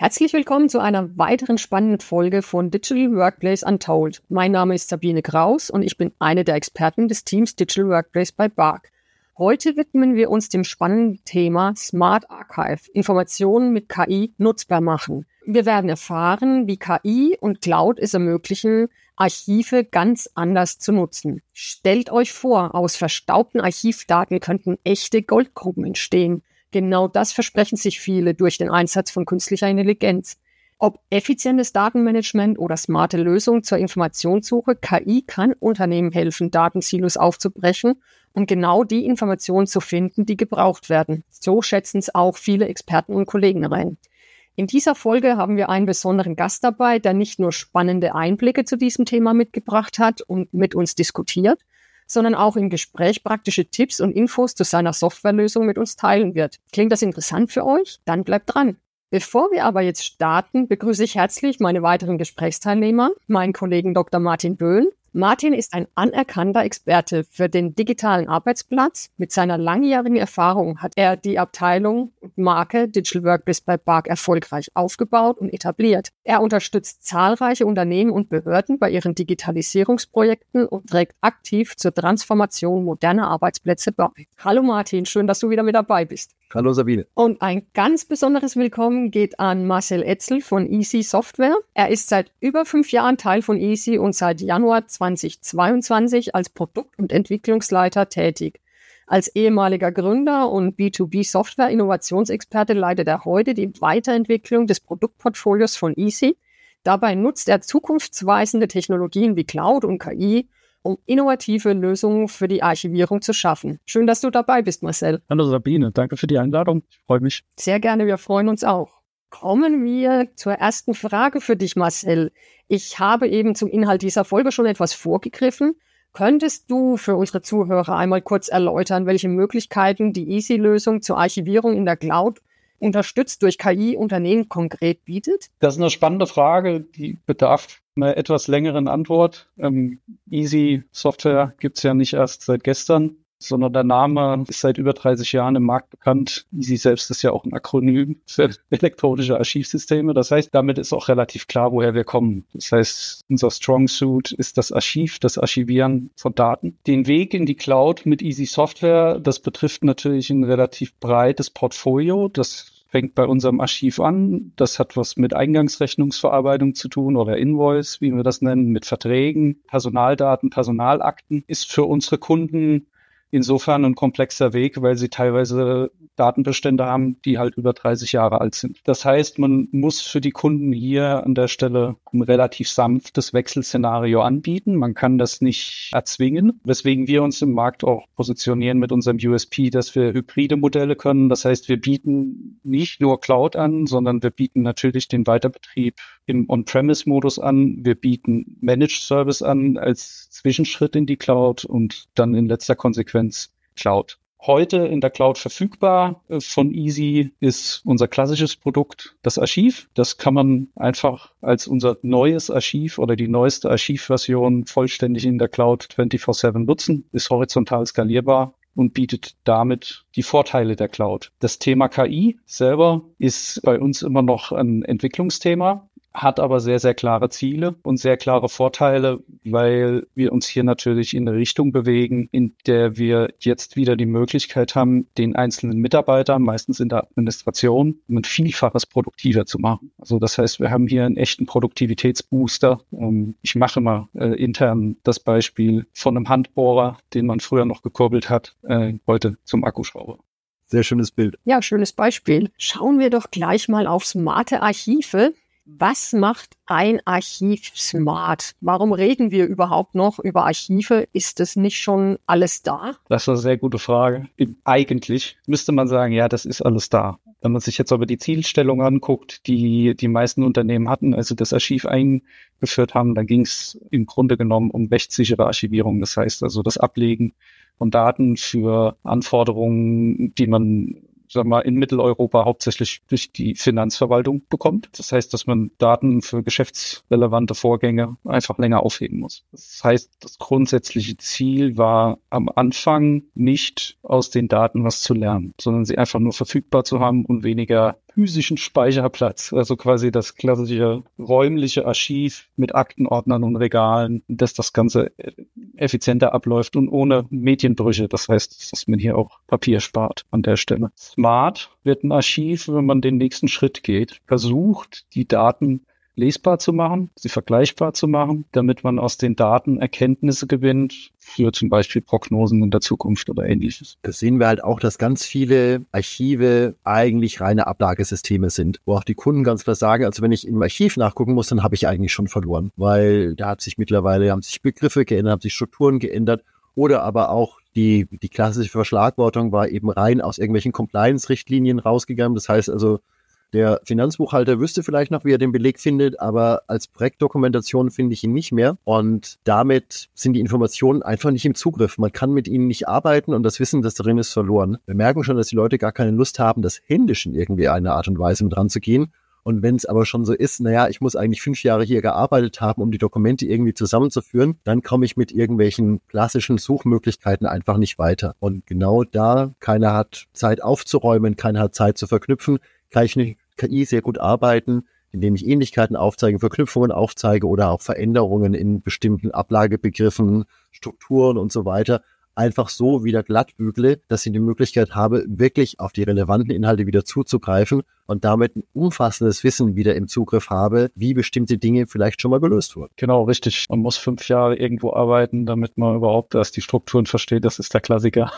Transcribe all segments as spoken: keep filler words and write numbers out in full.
Herzlich willkommen zu einer weiteren spannenden Folge von Digital Workplace Untold. Mein Name ist Sabine Kraus und ich bin eine der Experten des Teams Digital Workplace bei B A R C. Heute widmen wir uns dem spannenden Thema Smart Archive, Informationen mit K I nutzbar machen. Wir werden erfahren, wie K I und Cloud es ermöglichen, Archive ganz anders zu nutzen. Stellt euch vor, aus verstaubten Archivdaten könnten echte Goldgruben entstehen. Genau das versprechen sich viele durch den Einsatz von künstlicher Intelligenz. Ob effizientes Datenmanagement oder smarte Lösungen zur Informationssuche, K I kann Unternehmen helfen, Datensilos aufzubrechen und genau die Informationen zu finden, die gebraucht werden. So schätzen es auch viele Experten und Kollegen ein. In dieser Folge haben wir einen besonderen Gast dabei, der nicht nur spannende Einblicke zu diesem Thema mitgebracht hat und mit uns diskutiert, sondern auch im Gespräch praktische Tipps und Infos zu seiner Softwarelösung mit uns teilen wird. Klingt das interessant für euch? Dann bleibt dran. Bevor wir aber jetzt starten, begrüße ich herzlich meine weiteren Gesprächsteilnehmer, meinen Kollegen Doktor Martin Böhn. Martin ist ein anerkannter Experte für den digitalen Arbeitsplatz. Mit seiner langjährigen Erfahrung hat er die Abteilung und Marke Digital Workplace bei B A R C erfolgreich aufgebaut und etabliert. Er unterstützt zahlreiche Unternehmen und Behörden bei ihren Digitalisierungsprojekten und trägt aktiv zur Transformation moderner Arbeitsplätze bei. Hallo Martin, schön, dass du wieder mit dabei bist. Hallo Sabine. Und ein ganz besonderes Willkommen geht an Marcel Etzel von Easy Software. Er ist seit über fünf Jahren Teil von Easy und seit Januar zweitausendzweiundzwanzig als Produkt- und Entwicklungsleiter tätig. Als ehemaliger Gründer und B zwei B Software-Innovationsexperte leitet er heute die Weiterentwicklung des Produktportfolios von Easy. Dabei nutzt er zukunftsweisende Technologien wie Cloud und K I, um innovative Lösungen für die Archivierung zu schaffen. Schön, dass du dabei bist, Marcel. Hallo Sabine, danke für die Einladung. Ich freue mich. Sehr gerne, wir freuen uns auch. Kommen wir zur ersten Frage für dich, Marcel. Ich habe eben zum Inhalt dieser Folge schon etwas vorgegriffen. Könntest du für unsere Zuhörer einmal kurz erläutern, welche Möglichkeiten die Easy-Lösung zur Archivierung in der Cloud unterstützt durch K I Unternehmen konkret bietet? Das ist eine spannende Frage, die bedarf einer etwas längeren Antwort. Ähm, Easy Software gibt es ja nicht erst seit gestern, sondern der Name ist seit über dreißig Jahren im Markt bekannt. Easy selbst ist ja auch ein Akronym für elektronische Archivsysteme. Das heißt, damit ist auch relativ klar, woher wir kommen. Das heißt, unser Strong Suit ist das Archiv, das Archivieren von Daten. Den Weg in die Cloud mit Easy Software, das betrifft natürlich ein relativ breites Portfolio. Das fängt bei unserem Archiv an. Das hat was mit Eingangsrechnungsverarbeitung zu tun oder Invoice, wie wir das nennen, mit Verträgen, Personaldaten, Personalakten. Ist für unsere Kunden insofern ein komplexer Weg, weil sie teilweise Datenbestände haben, die halt über dreißig Jahre alt sind. Das heißt, man muss für die Kunden hier an der Stelle ein relativ sanftes Wechselszenario anbieten. Man kann das nicht erzwingen, weswegen wir uns im Markt auch positionieren mit unserem U S P, dass wir hybride Modelle können. Das heißt, wir bieten nicht nur Cloud an, sondern wir bieten natürlich den Weiterbetrieb im On-Premise-Modus an. Wir bieten Managed Service an als Zwischenschritt in die Cloud und dann in letzter Konsequenz Cloud. Heute in der Cloud verfügbar von Easy ist unser klassisches Produkt, das Archiv. Das kann man einfach als unser neues Archiv oder die neueste Archivversion vollständig in der Cloud vierundzwanzig sieben nutzen, ist horizontal skalierbar und bietet damit die Vorteile der Cloud. Das Thema K I selber ist bei uns immer noch ein Entwicklungsthema, hat aber sehr, sehr klare Ziele und sehr klare Vorteile, weil wir uns hier natürlich in eine Richtung bewegen, in der wir jetzt wieder die Möglichkeit haben, den einzelnen Mitarbeitern, meistens in der Administration, um ein Vielfaches produktiver zu machen. Also das heißt, wir haben hier einen echten Produktivitätsbooster. Ich mache mal äh, intern das Beispiel von einem Handbohrer, den man früher noch gekurbelt hat, äh, heute zum Akkuschrauber. Sehr schönes Bild. Ja, schönes Beispiel. Schauen wir doch gleich mal auf smarte Archive. Was macht ein Archiv smart? Warum reden wir überhaupt noch über Archive? Ist das nicht schon alles da? Das ist eine sehr gute Frage. Eigentlich müsste man sagen, ja, das ist alles da. Wenn man sich jetzt aber die Zielstellung anguckt, die die meisten Unternehmen hatten, also das Archiv eingeführt haben, dann ging es im Grunde genommen um rechtssichere Archivierung. Das heißt also das Ablegen von Daten für Anforderungen, die man sagen wir mal, in Mitteleuropa hauptsächlich durch die Finanzverwaltung bekommt. Das heißt, dass man Daten für geschäftsrelevante Vorgänge einfach länger aufheben muss. Das heißt, das grundsätzliche Ziel war am Anfang nicht aus den Daten was zu lernen, sondern sie einfach nur verfügbar zu haben und weniger physischen Speicherplatz, also quasi das klassische räumliche Archiv mit Aktenordnern und Regalen, dass das Ganze effizienter abläuft und ohne Medienbrüche. Das heißt, dass man hier auch Papier spart an der Stelle. Smart wird ein Archiv, wenn man den nächsten Schritt geht, versucht, die Daten lesbar zu machen, sie vergleichbar zu machen, damit man aus den Daten Erkenntnisse gewinnt für zum Beispiel Prognosen in der Zukunft oder Ähnliches. Das sehen wir halt auch, dass ganz viele Archive eigentlich reine Ablagesysteme sind, wo auch die Kunden ganz klar sagen, also wenn ich im Archiv nachgucken muss, dann habe ich eigentlich schon verloren, weil da hat sich mittlerweile, haben sich Begriffe geändert, haben sich Strukturen geändert oder aber auch die, die klassische Verschlagwortung war eben rein aus irgendwelchen Compliance-Richtlinien rausgegangen. Das heißt also, der Finanzbuchhalter wüsste vielleicht noch, wie er den Beleg findet, aber als Projektdokumentation finde ich ihn nicht mehr. Und damit sind die Informationen einfach nicht im Zugriff. Man kann mit ihnen nicht arbeiten und das Wissen, das darin ist, verloren. Wir merken schon, dass die Leute gar keine Lust haben, das händisch in irgendwie eine Art und Weise mit ranzugehen. Und wenn es aber schon so ist, naja, ich muss eigentlich fünf Jahre hier gearbeitet haben, um die Dokumente irgendwie zusammenzuführen, dann komme ich mit irgendwelchen klassischen Suchmöglichkeiten einfach nicht weiter. Und genau da, keiner hat Zeit aufzuräumen, keiner hat Zeit zu verknüpfen, kann ich mit K I sehr gut arbeiten, indem ich Ähnlichkeiten aufzeige, Verknüpfungen aufzeige oder auch Veränderungen in bestimmten Ablagebegriffen, Strukturen und so weiter, einfach so wieder glatt bügle, dass ich die Möglichkeit habe, wirklich auf die relevanten Inhalte wieder zuzugreifen und damit ein umfassendes Wissen wieder im Zugriff habe, wie bestimmte Dinge vielleicht schon mal gelöst wurden. Genau, richtig. Man muss fünf Jahre irgendwo arbeiten, damit man überhaupt erst die Strukturen versteht. Das ist der Klassiker.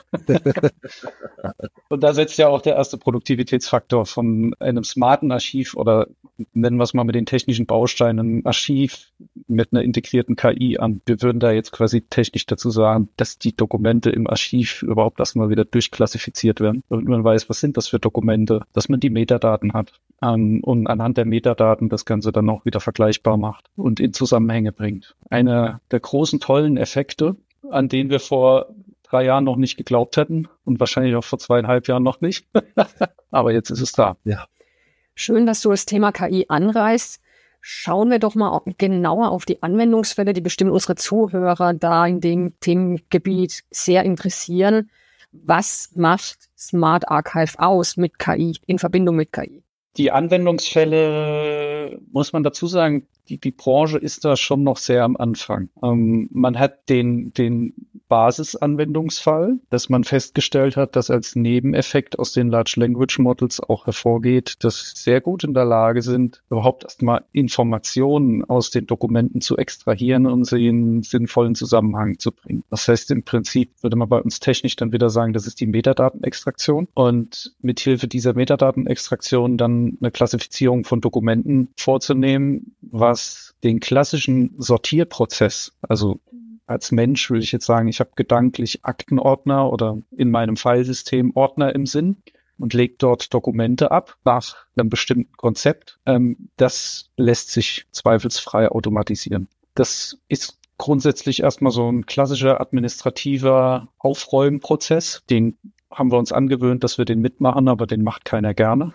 Und da setzt ja auch der erste Produktivitätsfaktor von einem smarten Archiv oder nennen wir es mal mit den technischen Bausteinen, ein Archiv mit einer integrierten K I an. Wir würden da jetzt quasi technisch dazu sagen, dass die Dokumente im Archiv überhaupt erstmal wieder durchklassifiziert werden. Und man weiß, was sind das für Dokumente, dass man die Metadaten hat ähm, und anhand der Metadaten das Ganze dann auch wieder vergleichbar macht und in Zusammenhänge bringt. Einer der großen, tollen Effekte, an denen wir vor drei Jahren noch nicht geglaubt hätten und wahrscheinlich auch vor zweieinhalb Jahren noch nicht. Aber jetzt ist es da. Ja. Schön, dass du das Thema K I anreißt. Schauen wir doch mal genauer auf die Anwendungsfälle, die bestimmt unsere Zuhörer da in dem Themengebiet sehr interessieren. Was macht Smart Archive aus mit K I, in Verbindung mit K I? Die Anwendungsfälle, muss man dazu sagen, die, die Branche ist da schon noch sehr am Anfang. Ähm, man hat den, den Basisanwendungsfall, dass man festgestellt hat, dass als Nebeneffekt aus den Large Language Models auch hervorgeht, dass sie sehr gut in der Lage sind, überhaupt erstmal Informationen aus den Dokumenten zu extrahieren und sie in einen sinnvollen Zusammenhang zu bringen. Das heißt, im Prinzip würde man bei uns technisch dann wieder sagen, das ist die Metadatenextraktion und mithilfe dieser Metadatenextraktion dann eine Klassifizierung von Dokumenten vorzunehmen, was den klassischen Sortierprozess, also als Mensch würde ich jetzt sagen, ich habe gedanklich Aktenordner oder in meinem Filesystem Ordner im Sinn und lege dort Dokumente ab nach einem bestimmten Konzept. Ähm, das lässt sich zweifelsfrei automatisieren. Das ist grundsätzlich erstmal so ein klassischer administrativer Aufräumprozess. Den haben wir uns angewöhnt, dass wir den mitmachen, aber den macht keiner gerne.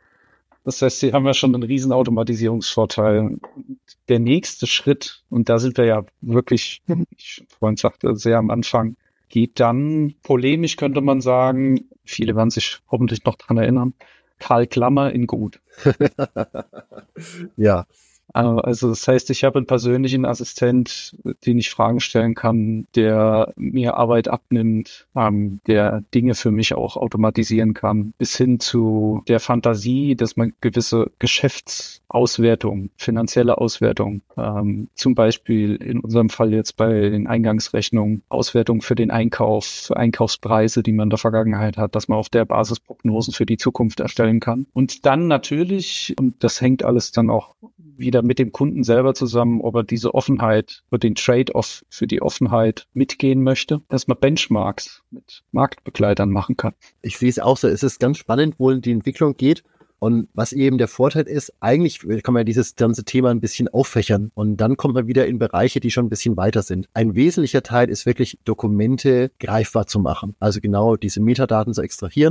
Das heißt, hier haben wir schon einen riesen Automatisierungsvorteil. Der nächste Schritt, und da sind wir ja wirklich, wie ich vorhin sagte, sehr am Anfang, geht dann, polemisch könnte man sagen, viele werden sich hoffentlich noch dran erinnern, Karl Klammer in gut. Ja. Also das heißt, ich habe einen persönlichen Assistent, den ich Fragen stellen kann, der mir Arbeit abnimmt, ähm, der Dinge für mich auch automatisieren kann, bis hin zu der Fantasie, dass man gewisse Geschäftsauswertungen, finanzielle Auswertungen, ähm, zum Beispiel in unserem Fall jetzt bei den Eingangsrechnungen, Auswertungen für den Einkauf, für Einkaufspreise, die man in der Vergangenheit hat, dass man auf der Basis Prognosen für die Zukunft erstellen kann. Und dann natürlich, und das hängt alles dann auch wieder mit dem Kunden selber zusammen, ob er diese Offenheit oder den Trade-off für die Offenheit mitgehen möchte, dass man Benchmarks mit Marktbegleitern machen kann. Ich sehe es auch so. Es ist ganz spannend, wo die Entwicklung geht. Und was eben der Vorteil ist, eigentlich kann man ja dieses ganze Thema ein bisschen auffächern und dann kommt man wieder in Bereiche, die schon ein bisschen weiter sind. Ein wesentlicher Teil ist wirklich, Dokumente greifbar zu machen. Also genau diese Metadaten zu extrahieren.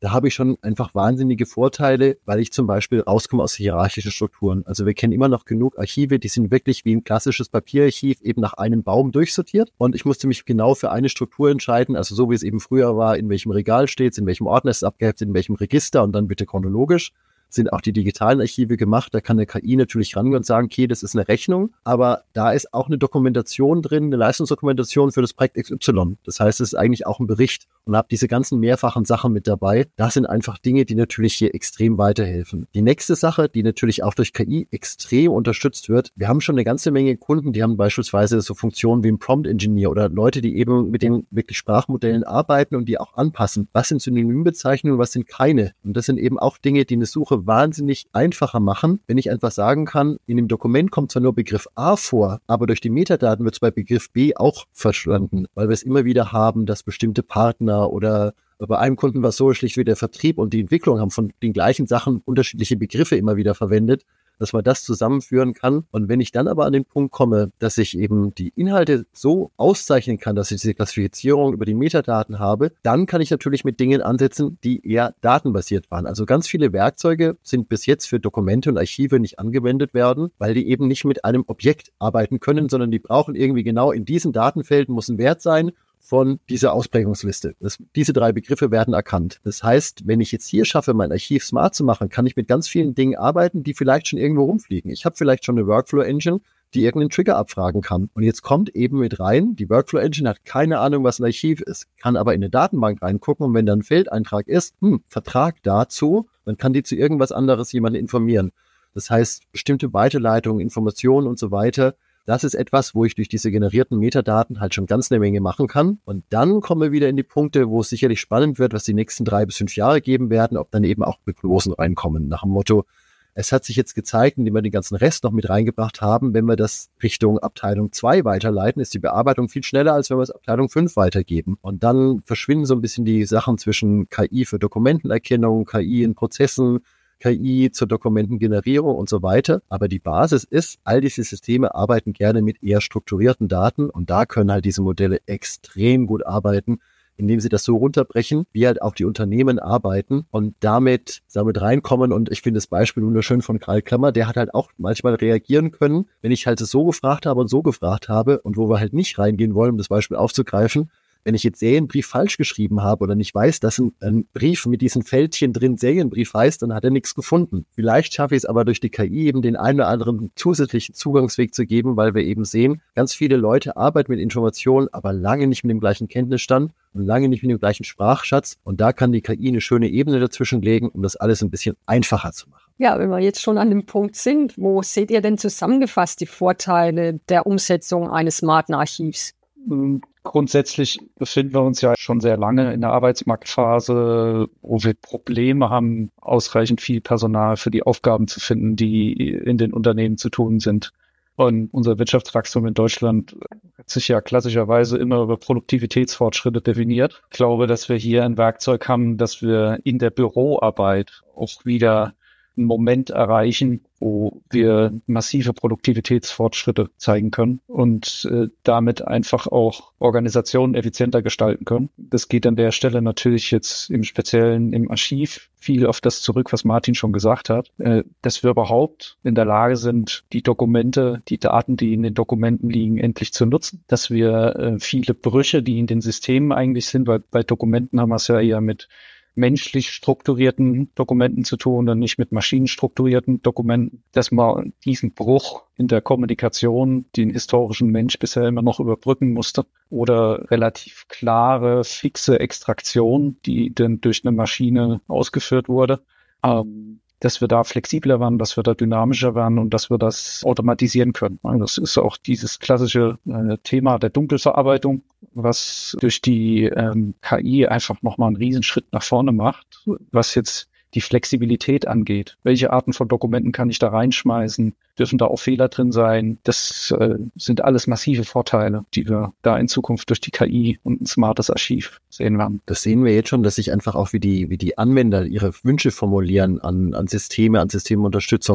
da habe ich schon einfach wahnsinnige Vorteile, weil ich zum Beispiel rauskomme aus hierarchischen Strukturen. Also wir kennen immer noch genug Archive, die sind wirklich wie ein klassisches Papierarchiv eben nach einem Baum durchsortiert und ich musste mich genau für eine Struktur entscheiden, also so wie es eben früher war, in welchem Regal steht es, in welchem Ordner ist es abgeheftet, in welchem Register und dann bitte chronologisch. Sind auch die digitalen Archive gemacht. Da kann eine K I natürlich rangehen und sagen, okay, das ist eine Rechnung, aber da ist auch eine Dokumentation drin, eine Leistungsdokumentation für das Projekt X Y. Das heißt, es ist eigentlich auch ein Bericht und habe diese ganzen mehrfachen Sachen mit dabei. Das sind einfach Dinge, die natürlich hier extrem weiterhelfen. Die nächste Sache, die natürlich auch durch K I extrem unterstützt wird, wir haben schon eine ganze Menge Kunden, die haben beispielsweise so Funktionen wie ein Prompt Engineer oder Leute, die eben mit den wirklich Sprachmodellen arbeiten und die auch anpassen. Was sind Synonymbezeichnungen, was sind keine? Und das sind eben auch Dinge, die eine Suche wahnsinnig einfacher machen, wenn ich einfach sagen kann, in dem Dokument kommt zwar nur Begriff A vor, aber durch die Metadaten wird es bei Begriff B auch verstanden, weil wir es immer wieder haben, dass bestimmte Partner oder bei einem Kunden war es so schlicht wie der Vertrieb und die Entwicklung haben von den gleichen Sachen unterschiedliche Begriffe immer wieder verwendet, dass man das zusammenführen kann. Und wenn ich dann aber an den Punkt komme, dass ich eben die Inhalte so auszeichnen kann, dass ich diese Klassifizierung über die Metadaten habe, dann kann ich natürlich mit Dingen ansetzen, die eher datenbasiert waren. Also ganz viele Werkzeuge sind bis jetzt für Dokumente und Archive nicht angewendet werden, weil die eben nicht mit einem Objekt arbeiten können, sondern die brauchen irgendwie genau in diesen Datenfelden muss ein Wert sein von dieser Ausprägungsliste. Das, diese drei Begriffe werden erkannt. Das heißt, wenn ich jetzt hier schaffe, mein Archiv smart zu machen, kann ich mit ganz vielen Dingen arbeiten, die vielleicht schon irgendwo rumfliegen. Ich habe vielleicht schon eine Workflow-Engine, die irgendeinen Trigger abfragen kann. Und jetzt kommt eben mit rein, die Workflow-Engine hat keine Ahnung, was ein Archiv ist, kann aber in eine Datenbank reingucken und wenn da ein Feldeintrag ist, hm, Vertrag dazu, dann kann die zu irgendwas anderes jemanden informieren. Das heißt, bestimmte Weiterleitungen, Informationen und so weiter, das ist etwas, wo ich durch diese generierten Metadaten halt schon ganz eine Menge machen kann. Und dann kommen wir wieder in die Punkte, wo es sicherlich spannend wird, was die nächsten drei bis fünf Jahre geben werden, ob dann eben auch Prognosen reinkommen. Nach dem Motto, es hat sich jetzt gezeigt, indem wir den ganzen Rest noch mit reingebracht haben, wenn wir das Richtung Abteilung zwei weiterleiten, ist die Bearbeitung viel schneller, als wenn wir es Abteilung fünf weitergeben. Und dann verschwinden so ein bisschen die Sachen zwischen K I für Dokumentenerkennung, K I in Prozessen, K I zur Dokumentengenerierung und so weiter. Aber die Basis ist, all diese Systeme arbeiten gerne mit eher strukturierten Daten und da können halt diese Modelle extrem gut arbeiten, indem sie das so runterbrechen, wie halt auch die Unternehmen arbeiten und damit damit reinkommen. Und ich finde das Beispiel wunderschön von Karl Klammer, der hat halt auch manchmal reagieren können, wenn ich halt so gefragt habe und so gefragt habe und wo wir halt nicht reingehen wollen, um das Beispiel aufzugreifen. Wenn ich jetzt Serienbrief falsch geschrieben habe oder nicht weiß, dass ein, ein Brief mit diesen Fältchen drin Serienbrief heißt, dann hat er nichts gefunden. Vielleicht schaffe ich es aber durch die K I eben den einen oder anderen zusätzlichen Zugangsweg zu geben, weil wir eben sehen, ganz viele Leute arbeiten mit Informationen, aber lange nicht mit dem gleichen Kenntnisstand und lange nicht mit dem gleichen Sprachschatz. Und da kann die K I eine schöne Ebene dazwischen legen, um das alles ein bisschen einfacher zu machen. Ja, wenn wir jetzt schon an dem Punkt sind, wo seht ihr denn zusammengefasst die Vorteile der Umsetzung eines smarten Archivs? Grundsätzlich befinden wir uns ja schon sehr lange in der Arbeitsmarktphase, wo wir Probleme haben, ausreichend viel Personal für die Aufgaben zu finden, die in den Unternehmen zu tun sind. Und unser Wirtschaftswachstum in Deutschland hat sich ja klassischerweise immer über Produktivitätsfortschritte definiert. Ich glaube, dass wir hier ein Werkzeug haben, dass wir in der Büroarbeit auch wieder einen Moment erreichen, wo wir massive Produktivitätsfortschritte zeigen können und äh, damit einfach auch Organisationen effizienter gestalten können. Das geht an der Stelle natürlich jetzt im Speziellen im Archiv viel auf das zurück, was Martin schon gesagt hat, äh, dass wir überhaupt in der Lage sind, die Dokumente, die Daten, die in den Dokumenten liegen, endlich zu nutzen, dass wir äh, viele Brüche, die in den Systemen eigentlich sind, weil bei Dokumenten haben wir es ja eher mit menschlich strukturierten Dokumenten zu tun und nicht mit maschinenstrukturierten Dokumenten, dass man diesen Bruch in der Kommunikation, den historischen Mensch bisher immer noch überbrücken musste, oder relativ klare, fixe Extraktion, die dann durch eine Maschine ausgeführt wurde, ähm, dass wir da flexibler werden, dass wir da dynamischer werden und dass wir das automatisieren können. Das ist auch dieses klassische äh, Thema der Dunkelverarbeitung, was durch die ähm, K I einfach nochmal einen Riesenschritt nach vorne macht, was jetzt die Flexibilität angeht. Welche Arten von Dokumenten kann ich da reinschmeißen? Dürfen da auch Fehler drin sein? Das äh, sind alles massive Vorteile, die wir da in Zukunft durch die K I und ein smartes Archiv sehen werden. Das sehen wir jetzt schon, dass sich einfach auch wie die, wie die Anwender ihre Wünsche formulieren an, an Systeme, an Systemunterstützung,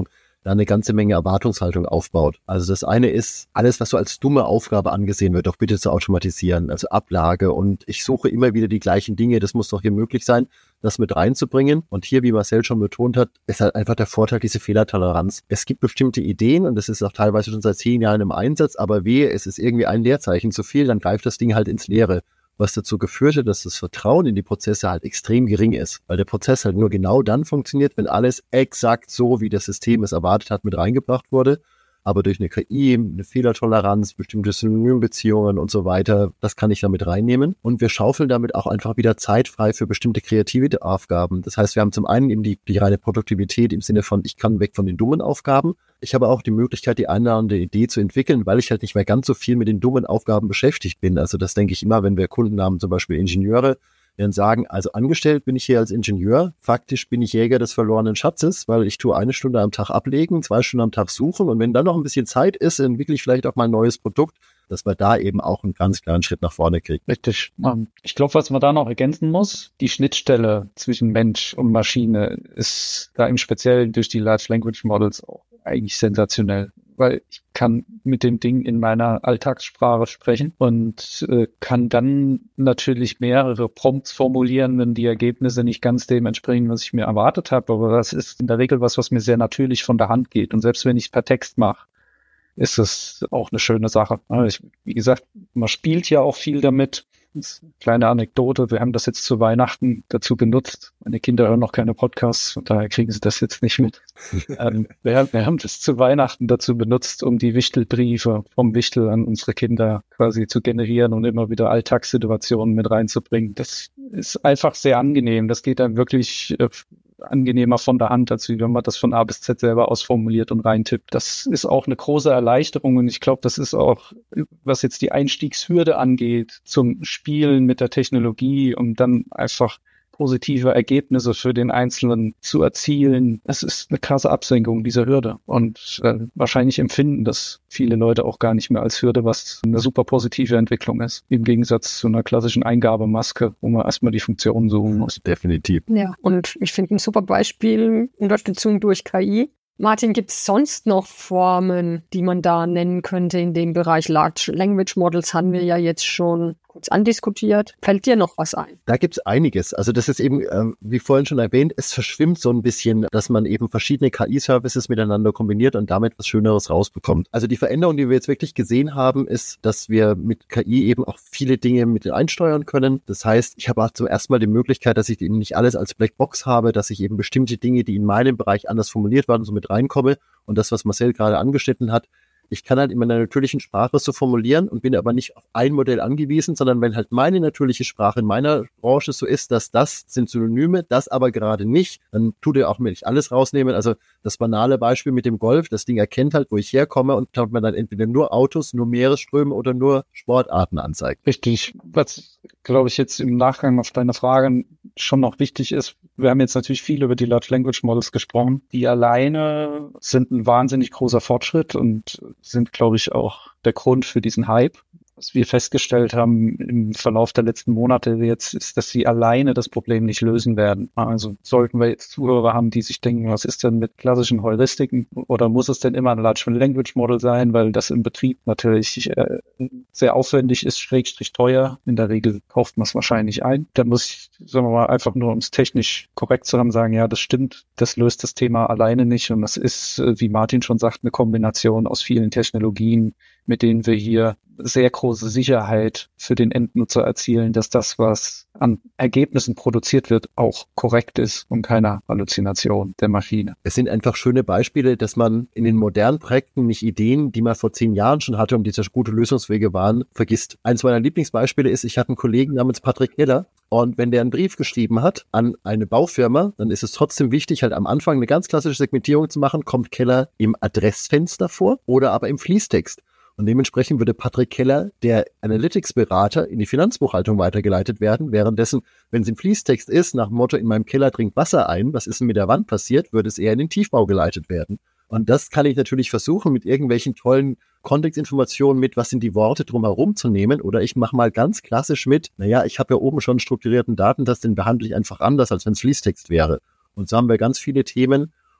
da eine ganze Menge Erwartungshaltung aufbaut. Also das eine ist, alles, was so als dumme Aufgabe angesehen wird, doch bitte zu automatisieren, also Ablage, und ich suche immer wieder die gleichen Dinge, das muss doch hier möglich sein, das mit reinzubringen. Und hier, wie Marcel schon betont hat, ist halt einfach der Vorteil, diese Fehlertoleranz. Es gibt bestimmte Ideen und das ist auch teilweise schon seit zehn Jahren im Einsatz, aber wehe, es ist irgendwie ein Leerzeichen zu viel, dann greift das Ding halt ins Leere. Was dazu geführt hat, dass das Vertrauen in die Prozesse halt extrem gering ist, weil der Prozess halt nur genau dann funktioniert, wenn alles exakt so, wie das System es erwartet hat, mit reingebracht wurde. Aber durch eine K I, eine Fehlertoleranz, bestimmte Synonymbeziehungen und so weiter, das kann ich damit reinnehmen. Und wir schaufeln damit auch einfach wieder Zeit frei für bestimmte kreative Aufgaben. Das heißt, wir haben zum einen eben die, die reine Produktivität im Sinne von, ich kann weg von den dummen Aufgaben. Ich habe auch die Möglichkeit, die eine oder andere Idee zu entwickeln, weil ich halt nicht mehr ganz so viel mit den dummen Aufgaben beschäftigt bin. Also das denke ich immer, wenn wir Kunden haben, zum Beispiel Ingenieure, die dann sagen, also angestellt bin ich hier als Ingenieur, faktisch bin ich Jäger des verlorenen Schatzes, weil ich tue eine Stunde am Tag ablegen, zwei Stunden am Tag suchen, und wenn dann noch ein bisschen Zeit ist, entwickle ich vielleicht auch mal ein neues Produkt, dass man da eben auch einen ganz kleinen Schritt nach vorne kriegt. Richtig. Ich glaube, was man da noch ergänzen muss, die Schnittstelle zwischen Mensch und Maschine ist da im Speziellen durch die Large Language Models auch eigentlich sensationell, weil ich kann mit dem Ding in meiner Alltagssprache sprechen und äh, kann dann natürlich mehrere Prompts formulieren, wenn die Ergebnisse nicht ganz dem entsprechen, was ich mir erwartet habe. Aber das ist in der Regel was, was mir sehr natürlich von der Hand geht. Und selbst wenn ich es per Text mache, ist es auch eine schöne Sache. Ich, wie gesagt, man spielt ja auch viel damit. Das ist eine kleine Anekdote. Wir haben das jetzt zu Weihnachten dazu benutzt. Meine Kinder hören noch keine Podcasts, und daher kriegen sie das jetzt nicht mit. ähm, wir, wir haben das zu Weihnachten dazu benutzt, um die Wichtelbriefe vom Wichtel an unsere Kinder quasi zu generieren und immer wieder Alltagssituationen mit reinzubringen. Das ist einfach sehr angenehm. Das geht dann wirklich äh, angenehmer von der Hand, als wenn man das von A bis Z selber ausformuliert und reintippt. Das ist auch eine große Erleichterung, und ich glaube, das ist auch, was jetzt die Einstiegshürde angeht, zum Spielen mit der Technologie, um dann einfach positive Ergebnisse für den Einzelnen zu erzielen. Es ist eine krasse Absenkung dieser Hürde, und äh, wahrscheinlich empfinden das viele Leute auch gar nicht mehr als Hürde, was eine super positive Entwicklung ist, im Gegensatz zu einer klassischen Eingabemaske, wo man erstmal die Funktionen suchen muss. Definitiv. Ja, und ich finde ein super Beispiel, Unterstützung durch K I. Martin, gibt es sonst noch Formen, die man da nennen könnte in dem Bereich? Large Language Models haben wir ja jetzt schon kurz andiskutiert. Fällt dir noch was ein? Da gibt's einiges. Also das ist eben, äh, wie vorhin schon erwähnt, es verschwimmt so ein bisschen, dass man eben verschiedene K I-Services miteinander kombiniert und damit was Schöneres rausbekommt. Also die Veränderung, die wir jetzt wirklich gesehen haben, ist, dass wir mit K I eben auch viele Dinge mit einsteuern können. Das heißt, ich habe auch zum ersten Mal die Möglichkeit, dass ich eben nicht alles als Blackbox habe, dass ich eben bestimmte Dinge, die in meinem Bereich anders formuliert werden, so mit reinkomme. Und das, was Marcel gerade angeschnitten hat, ich kann halt in meiner natürlichen Sprache so formulieren und bin aber nicht auf ein Modell angewiesen, sondern wenn halt meine natürliche Sprache in meiner Branche so ist, dass das sind Synonyme, das aber gerade nicht, dann tut er auch mir nicht alles rausnehmen. Also das banale Beispiel mit dem Golf, das Ding erkennt halt, wo ich herkomme, und kann man dann entweder nur Autos, nur Meeresströme oder nur Sportarten anzeigen. Richtig. Was, glaube ich, jetzt im Nachgang auf deine Frage schon noch wichtig ist, wir haben jetzt natürlich viel über die Large Language Models gesprochen. Die alleine sind ein wahnsinnig großer Fortschritt und sind, glaube ich, auch der Grund für diesen Hype. Was wir festgestellt haben im Verlauf der letzten Monate jetzt, ist, dass sie alleine das Problem nicht lösen werden. Also sollten wir jetzt Zuhörer haben, die sich denken, was ist denn mit klassischen Heuristiken, oder muss es denn immer ein Large Language Model sein, weil das im Betrieb natürlich äh, sehr aufwendig ist, schrägstrich teuer. In der Regel kauft man es wahrscheinlich ein. Da muss ich, sagen wir mal, einfach nur, um es technisch korrekt zu haben, sagen, ja, das stimmt, das löst das Thema alleine nicht, und das ist, wie Martin schon sagt, eine Kombination aus vielen Technologien, mit denen wir hier sehr große Sicherheit für den Endnutzer erzielen, dass das, was an Ergebnissen produziert wird, auch korrekt ist und keine Halluzination der Maschine. Es sind einfach schöne Beispiele, dass man in den modernen Projekten nicht Ideen, die man vor zehn Jahren schon hatte und die gute Lösungswege waren, vergisst. Eins meiner Lieblingsbeispiele ist, ich hatte einen Kollegen namens Patrick Keller, und wenn der einen Brief geschrieben hat an eine Baufirma, dann ist es trotzdem wichtig, halt am Anfang eine ganz klassische Segmentierung zu machen. Kommt Keller im Adressfenster vor oder aber im Fließtext? Und dementsprechend würde Patrick Keller, der Analytics-Berater, in die Finanzbuchhaltung weitergeleitet werden. Währenddessen, wenn es im Fließtext ist, nach dem Motto, in meinem Keller dringt Wasser ein, was ist denn mit der Wand passiert, würde es eher in den Tiefbau geleitet werden. Und das kann ich natürlich versuchen, mit irgendwelchen tollen Kontextinformationen mit, was sind die Worte drumherum zu nehmen. Oder ich mache mal ganz klassisch mit, naja, ich habe ja oben schon einen strukturierten Datensatz, den behandle ich einfach anders, als wenn es Fließtext wäre. Und so haben wir ganz viele Themen,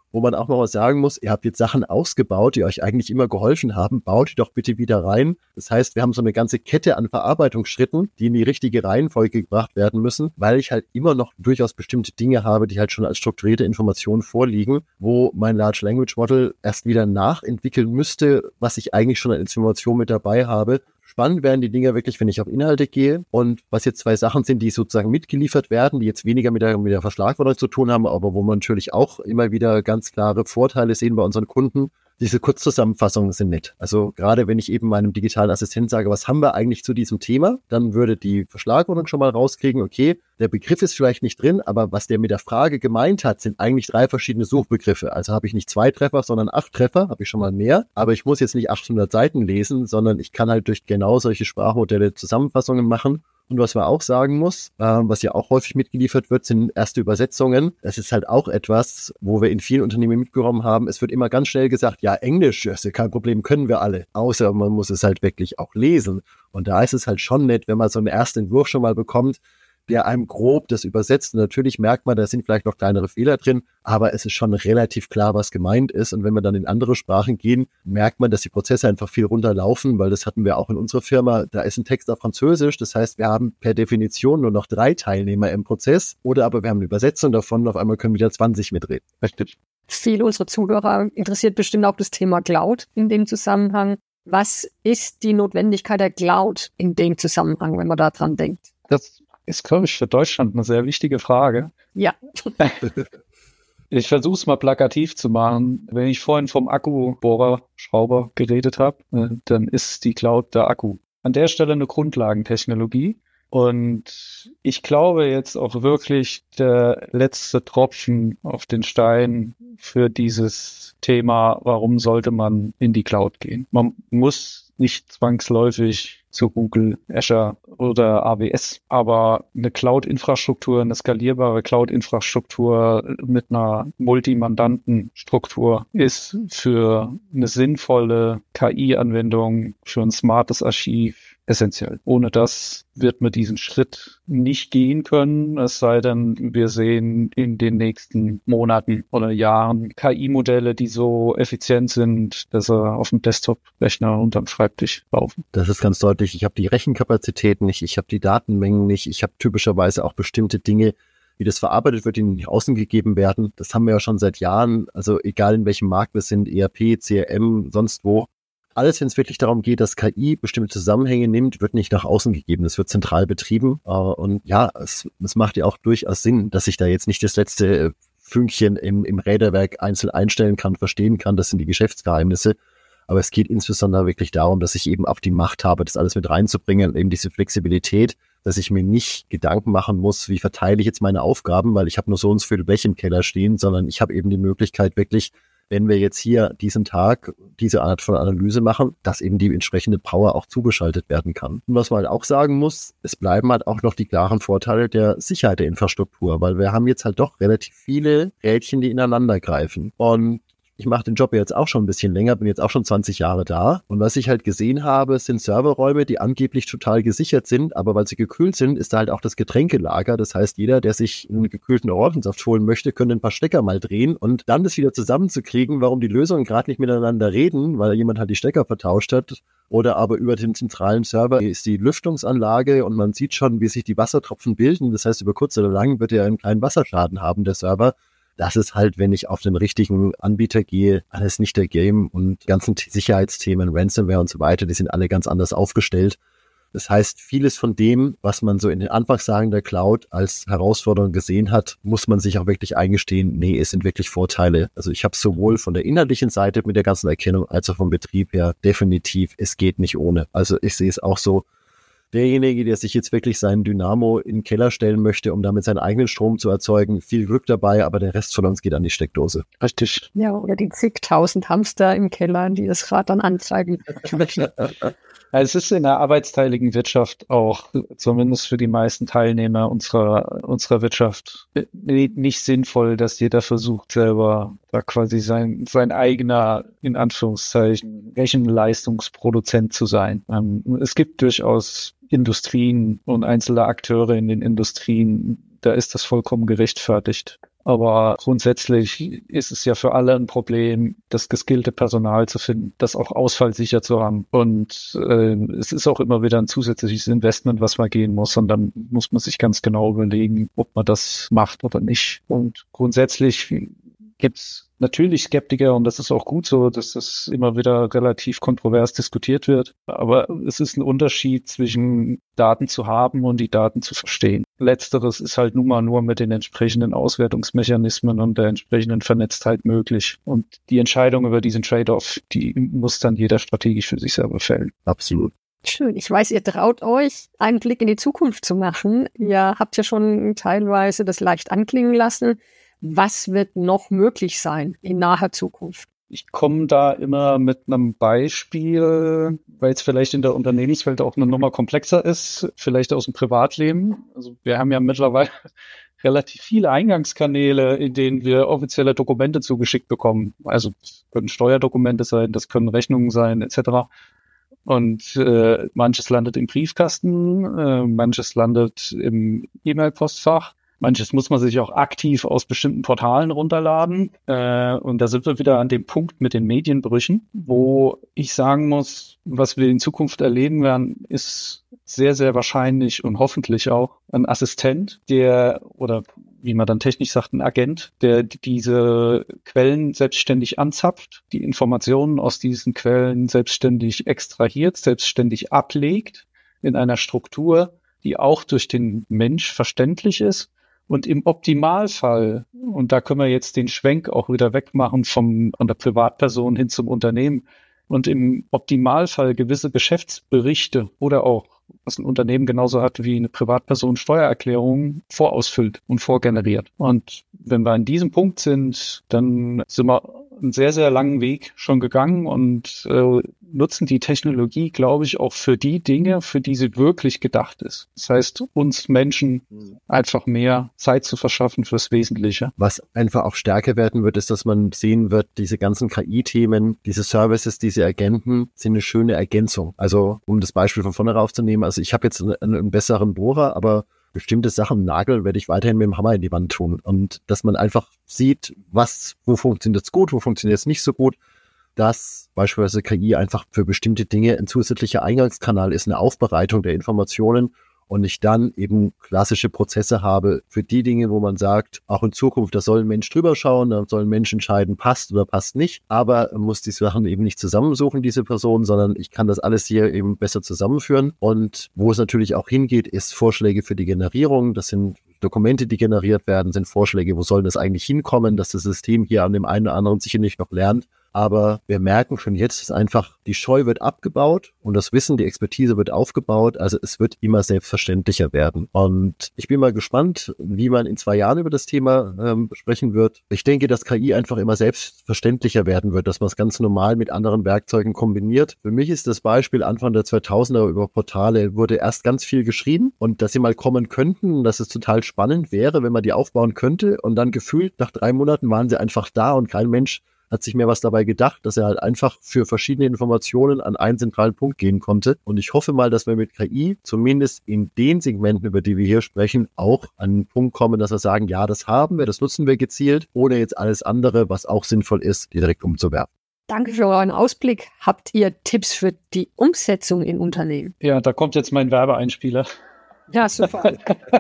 wo man auch noch mal sagen muss, ihr habt jetzt Sachen ausgebaut, die euch eigentlich immer geholfen haben, baut die doch bitte wieder rein. Das heißt, wir haben so eine ganze Kette an Verarbeitungsschritten, die in die richtige Reihenfolge gebracht werden müssen, weil ich halt immer noch durchaus bestimmte Dinge habe, die halt schon als strukturierte Informationen vorliegen, wo mein Large Language Model erst wieder nachentwickeln müsste, was ich eigentlich schon als Information mit dabei habe. Spannend werden die Dinge wirklich, wenn ich auf Inhalte gehe, und was jetzt zwei Sachen sind, die sozusagen mitgeliefert werden, die jetzt weniger mit der, mit der Verschlagwortung zu tun haben, aber wo man natürlich auch immer wieder ganz klare Vorteile sehen bei unseren Kunden. Diese Kurzzusammenfassungen sind nett. Also gerade wenn ich eben meinem digitalen Assistent sage, was haben wir eigentlich zu diesem Thema, dann würde die Verschlagwortung schon mal rauskriegen, okay, der Begriff ist vielleicht nicht drin, aber was der mit der Frage gemeint hat, sind eigentlich drei verschiedene Suchbegriffe. Also habe ich nicht zwei Treffer, sondern acht Treffer, habe ich schon mal mehr. Aber ich muss jetzt nicht achthundert Seiten lesen, sondern ich kann halt durch genau solche Sprachmodelle Zusammenfassungen machen. Und was man auch sagen muss, äh, was ja auch häufig mitgeliefert wird, sind erste Übersetzungen. Das ist halt auch etwas, wo wir in vielen Unternehmen mitgenommen haben. Es wird immer ganz schnell gesagt, ja, Englisch ist ja kein Problem, können wir alle. Außer man muss es halt wirklich auch lesen. Und da ist es halt schon nett, wenn man so einen ersten Entwurf schon mal bekommt, der einem grob das übersetzt. Und natürlich merkt man, da sind vielleicht noch kleinere Fehler drin, aber es ist schon relativ klar, was gemeint ist. Und wenn wir dann in andere Sprachen gehen, merkt man, dass die Prozesse einfach viel runterlaufen, weil das hatten wir auch in unserer Firma. Da ist ein Text auf Französisch, das heißt, wir haben per Definition nur noch drei Teilnehmer im Prozess, oder aber wir haben eine Übersetzung davon und auf einmal können wieder zwanzig mitreden. Richtig. Viele unserer Zuhörer interessiert bestimmt auch das Thema Cloud in dem Zusammenhang. Was ist die Notwendigkeit der Cloud in dem Zusammenhang, wenn man da dran denkt? Das ist, glaube ich, für Deutschland eine sehr wichtige Frage. Ja. Ich versuche es mal plakativ zu machen. Wenn ich vorhin vom Akkubohrer, Schrauber geredet habe, dann ist die Cloud der Akku. An der Stelle eine Grundlagentechnologie. Und ich glaube jetzt auch wirklich, der letzte Tropfen auf den Stein für dieses Thema, warum sollte man in die Cloud gehen? Man muss nicht zwangsläufig zu Google, Azure oder A W S, aber eine Cloud-Infrastruktur, eine skalierbare Cloud-Infrastruktur mit einer Multimandantenstruktur ist für eine sinnvolle K I-Anwendung, für ein smartes Archiv essentiell. Ohne das wird man diesen Schritt nicht gehen können, es sei denn, wir sehen in den nächsten Monaten oder Jahren K I-Modelle, die so effizient sind, dass sie auf dem Desktop-Rechner unterm Schreibtisch laufen. Das ist ganz deutlich. Ich habe die Rechenkapazität nicht, ich habe die Datenmengen nicht, ich habe typischerweise auch bestimmte Dinge, wie das verarbeitet wird, die nicht außen gegeben werden. Das haben wir ja schon seit Jahren, also egal in welchem Markt wir sind, E R P, C R M, sonst wo. Alles, wenn es wirklich darum geht, dass K I bestimmte Zusammenhänge nimmt, wird nicht nach außen gegeben. Es wird zentral betrieben. Und ja, es, es macht ja auch durchaus Sinn, dass ich da jetzt nicht das letzte Fünkchen im, im Räderwerk einzeln einstellen kann, verstehen kann. Das sind die Geschäftsgeheimnisse. Aber es geht insbesondere wirklich darum, dass ich eben auch die Macht habe, das alles mit reinzubringen, eben diese Flexibilität, dass ich mir nicht Gedanken machen muss, wie verteile ich jetzt meine Aufgaben, weil ich habe nur so und so viel Blech im Keller stehen, sondern ich habe eben die Möglichkeit wirklich, wenn wir jetzt hier diesen Tag diese Art von Analyse machen, dass eben die entsprechende Power auch zugeschaltet werden kann. Und was man halt auch sagen muss, es bleiben halt auch noch die klaren Vorteile der Sicherheit der Infrastruktur, weil wir haben jetzt halt doch relativ viele Rädchen, die ineinander greifen. Und ich mache den Job jetzt auch schon ein bisschen länger, bin jetzt auch schon zwanzig Jahre da. Und was ich halt gesehen habe, sind Serverräume, die angeblich total gesichert sind, aber weil sie gekühlt sind, ist da halt auch das Getränkelager. Das heißt, jeder, der sich einen gekühlten Orangensaft holen möchte, könnte ein paar Stecker mal drehen und dann das wieder zusammenzukriegen, warum die Lösungen gerade nicht miteinander reden, weil jemand halt die Stecker vertauscht hat. Oder aber über den zentralen Server ist die Lüftungsanlage und man sieht schon, wie sich die Wassertropfen bilden. Das heißt, über kurz oder lang wird er einen kleinen Wasserschaden haben, der Server. Das ist halt, wenn ich auf den richtigen Anbieter gehe, alles nicht der Game, und die ganzen Sicherheitsthemen, Ransomware und so weiter, die sind alle ganz anders aufgestellt. Das heißt, vieles von dem, was man so in den Anfangstagen der Cloud als Herausforderung gesehen hat, muss man sich auch wirklich eingestehen, nee, es sind wirklich Vorteile. Also ich habe sowohl von der inhaltlichen Seite mit der ganzen Erkennung als auch vom Betrieb her definitiv, es geht nicht ohne. Also ich sehe es auch so, derjenige, der sich jetzt wirklich seinen Dynamo in den Keller stellen möchte, um damit seinen eigenen Strom zu erzeugen, viel Glück dabei, aber der Rest von uns geht an die Steckdose. Richtig. Ja, oder die zigtausend Hamster im Keller, die das Rad dann anzeigen. Es ist in der arbeitsteiligen Wirtschaft auch, zumindest für die meisten Teilnehmer unserer unserer Wirtschaft, nicht sinnvoll, dass jeder versucht, selber da quasi sein sein eigener, in Anführungszeichen, Rechenleistungsproduzent zu sein. Es gibt durchaus Industrien und einzelne Akteure in den Industrien, da ist das vollkommen gerechtfertigt. Aber grundsätzlich ist es ja für alle ein Problem, das geskillte Personal zu finden, das auch ausfallsicher zu haben. Und äh, es ist auch immer wieder ein zusätzliches Investment, was man gehen muss. Und dann muss man sich ganz genau überlegen, ob man das macht oder nicht. Und grundsätzlich gibt's natürlich Skeptiker, und das ist auch gut so, dass das immer wieder relativ kontrovers diskutiert wird. Aber es ist ein Unterschied zwischen Daten zu haben und die Daten zu verstehen. Letzteres ist halt nun mal nur mit den entsprechenden Auswertungsmechanismen und der entsprechenden Vernetztheit möglich. Und die Entscheidung über diesen Trade-off, die muss dann jeder strategisch für sich selber fällen. Absolut. Schön. Ich weiß, ihr traut euch, einen Blick in die Zukunft zu machen. Ihr habt ja schon teilweise das leicht anklingen lassen. Was wird noch möglich sein in naher Zukunft? Ich komme da immer mit einem Beispiel, weil es vielleicht in der Unternehmenswelt auch eine Nummer komplexer ist, vielleicht aus dem Privatleben. Also wir haben ja mittlerweile relativ viele Eingangskanäle, in denen wir offizielle Dokumente zugeschickt bekommen. Also das können Steuerdokumente sein, das können Rechnungen sein, et cetera. Und äh, manches landet im Briefkasten, äh, manches landet im E-Mail-Postfach. Manches muss man sich auch aktiv aus bestimmten Portalen runterladen. Äh, und da sind wir wieder an dem Punkt mit den Medienbrüchen, wo ich sagen muss, was wir in Zukunft erleben werden, ist sehr, sehr wahrscheinlich und hoffentlich auch ein Assistent, der, oder wie man dann technisch sagt, ein Agent, der diese Quellen selbstständig anzapft, die Informationen aus diesen Quellen selbstständig extrahiert, selbstständig ablegt in einer Struktur, die auch durch den Mensch verständlich ist. Und im Optimalfall, und da können wir jetzt den Schwenk auch wieder wegmachen vom, von der Privatperson hin zum Unternehmen, und im Optimalfall gewisse Geschäftsberichte oder auch, was ein Unternehmen genauso hat wie eine Privatperson, Steuererklärung vorausfüllt und vorgeneriert. Und wenn wir an diesem Punkt sind, dann sind wir einen sehr, sehr langen Weg schon gegangen und äh, nutzen die Technologie, glaube ich, auch für die Dinge, für die sie wirklich gedacht ist. Das heißt, uns Menschen einfach mehr Zeit zu verschaffen fürs Wesentliche. Was einfach auch stärker werden wird, ist, dass man sehen wird, diese ganzen K I-Themen, diese Services, diese Agenten sind eine schöne Ergänzung. Also, um das Beispiel von vorne raufzunehmen, also ich habe jetzt einen, einen besseren Bohrer, aber bestimmte Sachen, Nagel, werde ich weiterhin mit dem Hammer in die Wand tun. Und dass man einfach sieht, was, wo funktioniert es gut, wo funktioniert es nicht so gut, dass beispielsweise K I einfach für bestimmte Dinge ein zusätzlicher Eingangskanal ist, eine Aufbereitung der Informationen und ich dann eben klassische Prozesse habe für die Dinge, wo man sagt, auch in Zukunft, da soll ein Mensch drüber schauen, da soll ein Mensch entscheiden, passt oder passt nicht, aber man muss die Sachen eben nicht zusammensuchen, diese Person, sondern ich kann das alles hier eben besser zusammenführen. Und wo es natürlich auch hingeht, ist Vorschläge für die Generierung. Das sind Dokumente, die generiert werden, sind Vorschläge, wo soll das eigentlich hinkommen, dass das System hier an dem einen oder anderen sicher nicht noch lernt. Aber wir merken schon jetzt, dass einfach die Scheu wird abgebaut und das Wissen, die Expertise wird aufgebaut. Also es wird immer selbstverständlicher werden. Und ich bin mal gespannt, wie man in zwei Jahren über das Thema ähm, sprechen wird. Ich denke, dass K I einfach immer selbstverständlicher werden wird, dass man es ganz normal mit anderen Werkzeugen kombiniert. Für mich ist das Beispiel Anfang der zweitausender über Portale wurde erst ganz viel geschrieben und dass sie mal kommen könnten, dass es total spannend wäre, wenn man die aufbauen könnte. Und dann gefühlt nach drei Monaten waren sie einfach da und kein Mensch hat sich mehr was dabei gedacht, dass er halt einfach für verschiedene Informationen an einen zentralen Punkt gehen konnte. Und ich hoffe mal, dass wir mit K I zumindest in den Segmenten, über die wir hier sprechen, auch an den Punkt kommen, dass wir sagen, ja, das haben wir, das nutzen wir gezielt, ohne jetzt alles andere, was auch sinnvoll ist, direkt umzuwerfen. Danke für euren Ausblick. Habt ihr Tipps für die Umsetzung in Unternehmen? Ja, da kommt jetzt mein Werbeeinspieler. Ja, super.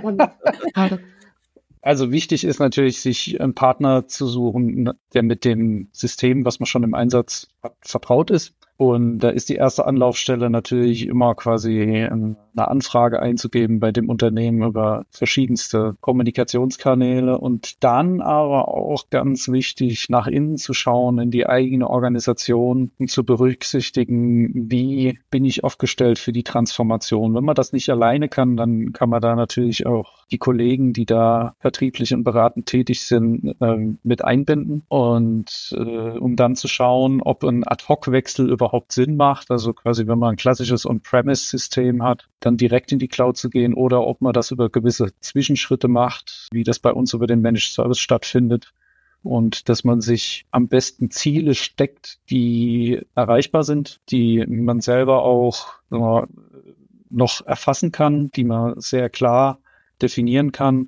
Also wichtig ist natürlich, sich einen Partner zu suchen, der mit dem System, was man schon im Einsatz hat, vertraut ist. Und da ist die erste Anlaufstelle natürlich immer quasi eine Anfrage einzugeben bei dem Unternehmen über verschiedenste Kommunikationskanäle und dann aber auch ganz wichtig, nach innen zu schauen, in die eigene Organisation und zu berücksichtigen, wie bin ich aufgestellt für die Transformation. Wenn man das nicht alleine kann, dann kann man da natürlich auch die Kollegen, die da vertrieblich und beratend tätig sind, äh, mit einbinden und äh, um dann zu schauen, ob ein Ad-Hoc-Wechsel überhaupt Sinn macht, also quasi wenn man ein klassisches On-Premise-System hat, dann direkt in die Cloud zu gehen oder ob man das über gewisse Zwischenschritte macht, wie das bei uns über den Managed Service stattfindet und dass man sich am besten Ziele steckt, die erreichbar sind, die man selber auch noch erfassen kann, die man sehr klar definieren kann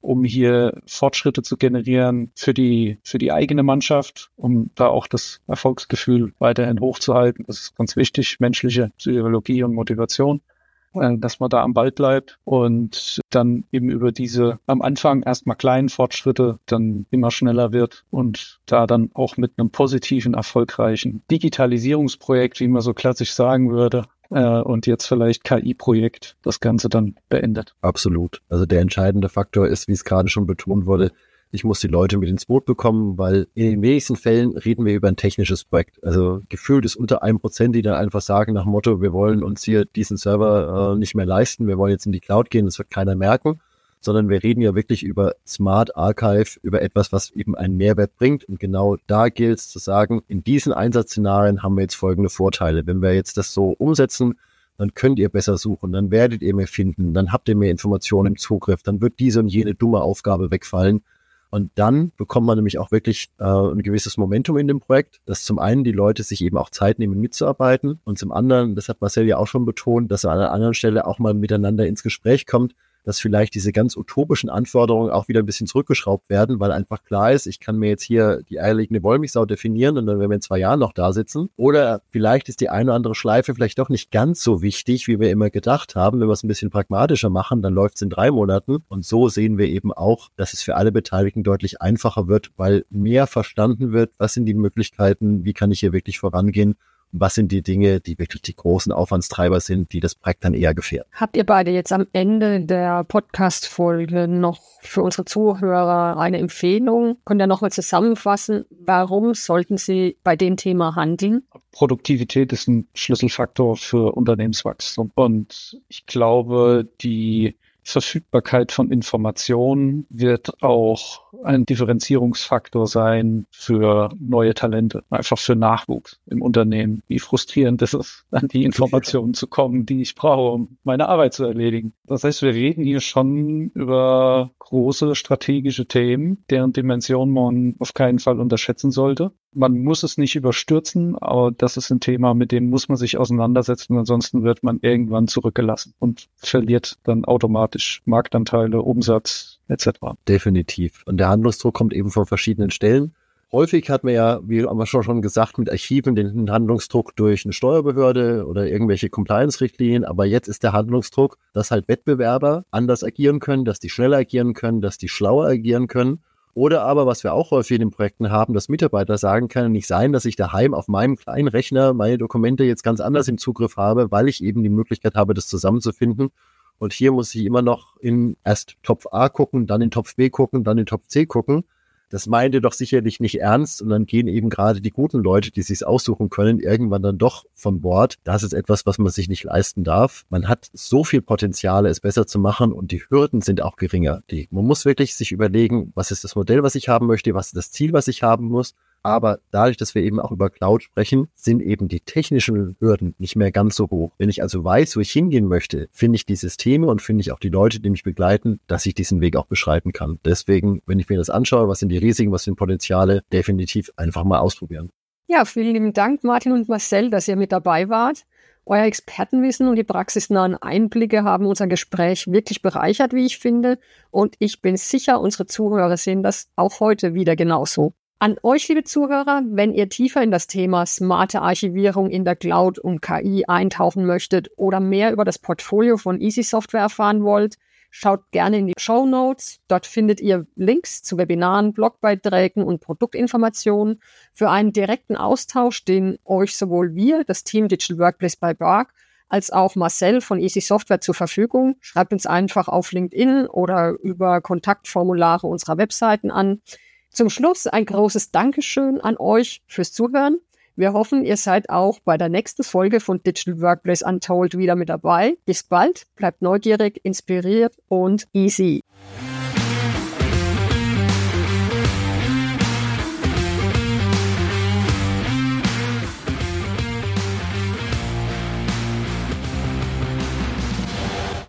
um hier Fortschritte zu generieren für die, für die eigene Mannschaft, um da auch das Erfolgsgefühl weiterhin hochzuhalten. Das ist ganz wichtig, menschliche Psychologie und Motivation, äh, dass man da am Ball bleibt und dann eben über diese am Anfang erstmal kleinen Fortschritte dann immer schneller wird und da dann auch mit einem positiven, erfolgreichen Digitalisierungsprojekt, wie man so klassisch sagen würde, äh, und jetzt vielleicht K I-Projekt das Ganze dann beendet. Absolut. Also der entscheidende Faktor ist, wie es gerade schon betont wurde, ich muss die Leute mit ins Boot bekommen, weil in den wenigsten Fällen reden wir über ein technisches Projekt. Also gefühlt ist unter einem Prozent, die dann einfach sagen nach dem Motto, wir wollen uns hier diesen Server äh, nicht mehr leisten, wir wollen jetzt in die Cloud gehen, das wird keiner merken, sondern wir reden ja wirklich über Smart Archive, über etwas, was eben einen Mehrwert bringt. Und genau da gilt es zu sagen, in diesen Einsatzszenarien haben wir jetzt folgende Vorteile. Wenn wir jetzt das so umsetzen, dann könnt ihr besser suchen, dann werdet ihr mehr finden, dann habt ihr mehr Informationen im Zugriff, dann wird diese und jene dumme Aufgabe wegfallen. Und dann bekommt man nämlich auch wirklich äh, ein gewisses Momentum in dem Projekt, dass zum einen die Leute sich eben auch Zeit nehmen, mitzuarbeiten und zum anderen, das hat Marcel ja auch schon betont, dass er an einer anderen Stelle auch mal miteinander ins Gespräch kommt, dass vielleicht diese ganz utopischen Anforderungen auch wieder ein bisschen zurückgeschraubt werden, weil einfach klar ist, ich kann mir jetzt hier die eierlegende Wollmilchsau definieren und dann werden wir in zwei Jahren noch da sitzen. Oder vielleicht ist die eine oder andere Schleife vielleicht doch nicht ganz so wichtig, wie wir immer gedacht haben. Wenn wir es ein bisschen pragmatischer machen, dann läuft es in drei Monaten. Und so sehen wir eben auch, dass es für alle Beteiligten deutlich einfacher wird, weil mehr verstanden wird, was sind die Möglichkeiten, wie kann ich hier wirklich vorangehen. Was sind die Dinge, die wirklich die großen Aufwandstreiber sind, die das Projekt dann eher gefährden? Habt ihr beide jetzt am Ende der Podcast-Folge noch für unsere Zuhörer eine Empfehlung? Könnt ihr nochmal zusammenfassen, warum sollten sie bei dem Thema handeln? Produktivität ist ein Schlüsselfaktor für Unternehmenswachstum. Und ich glaube, die Verfügbarkeit von Informationen wird auch ein Differenzierungsfaktor sein für neue Talente, einfach für Nachwuchs im Unternehmen. Wie frustrierend ist es, an die Informationen zu kommen, die ich brauche, um meine Arbeit zu erledigen. Das heißt, wir reden hier schon über große strategische Themen, deren Dimension man auf keinen Fall unterschätzen sollte. Man muss es nicht überstürzen, aber das ist ein Thema, mit dem muss man sich auseinandersetzen, ansonsten wird man irgendwann zurückgelassen und verliert dann automatisch Marktanteile, Umsatz et cetera. Definitiv. Und der Handlungsdruck kommt eben von verschiedenen Stellen. Häufig hat man ja, wie haben wir schon gesagt, mit Archiven den Handlungsdruck durch eine Steuerbehörde oder irgendwelche Compliance-Richtlinien. Aber jetzt ist der Handlungsdruck, dass halt Wettbewerber anders agieren können, dass die schneller agieren können, dass die schlauer agieren können. Oder aber, was wir auch häufig in den Projekten haben, dass Mitarbeiter sagen, kann nicht sein, dass ich daheim auf meinem kleinen Rechner meine Dokumente jetzt ganz anders im Zugriff habe, weil ich eben die Möglichkeit habe, das zusammenzufinden. Und hier muss ich immer noch in erst Topf A gucken, dann in Topf B gucken, dann in Topf C gucken. Das meint ihr doch sicherlich nicht ernst und dann gehen eben gerade die guten Leute, die sich's aussuchen können, irgendwann dann doch von Bord. Das ist etwas, was man sich nicht leisten darf. Man hat so viel Potenziale, es besser zu machen und die Hürden sind auch geringer. Die, man muss wirklich sich überlegen, was ist das Modell, was ich haben möchte, was ist das Ziel, was ich haben muss. Aber dadurch, dass wir eben auch über Cloud sprechen, sind eben die technischen Hürden nicht mehr ganz so hoch. Wenn ich also weiß, wo ich hingehen möchte, finde ich die Systeme und finde ich auch die Leute, die mich begleiten, dass ich diesen Weg auch beschreiten kann. Deswegen, wenn ich mir das anschaue, was sind die Risiken, was sind Potenziale, definitiv einfach mal ausprobieren. Ja, vielen lieben Dank, Martin und Marcel, dass ihr mit dabei wart. Euer Expertenwissen und die praxisnahen Einblicke haben unser Gespräch wirklich bereichert, wie ich finde. Und ich bin sicher, unsere Zuhörer sehen das auch heute wieder genauso. An euch, liebe Zuhörer, wenn ihr tiefer in das Thema smarte Archivierung in der Cloud und K I eintauchen möchtet oder mehr über das Portfolio von Easy Software erfahren wollt, schaut gerne in die Shownotes. Dort findet ihr Links zu Webinaren, Blogbeiträgen und Produktinformationen für einen direkten Austausch, den euch sowohl wir, das Team Digital Workplace bei Bark, als auch Marcel von Easy Software zur Verfügung. Schreibt uns einfach auf LinkedIn oder über Kontaktformulare unserer Webseiten an. Zum Schluss ein großes Dankeschön an euch fürs Zuhören. Wir hoffen, ihr seid auch bei der nächsten Folge von Digital Workplace Untold wieder mit dabei. Bis bald, bleibt neugierig, inspiriert und easy.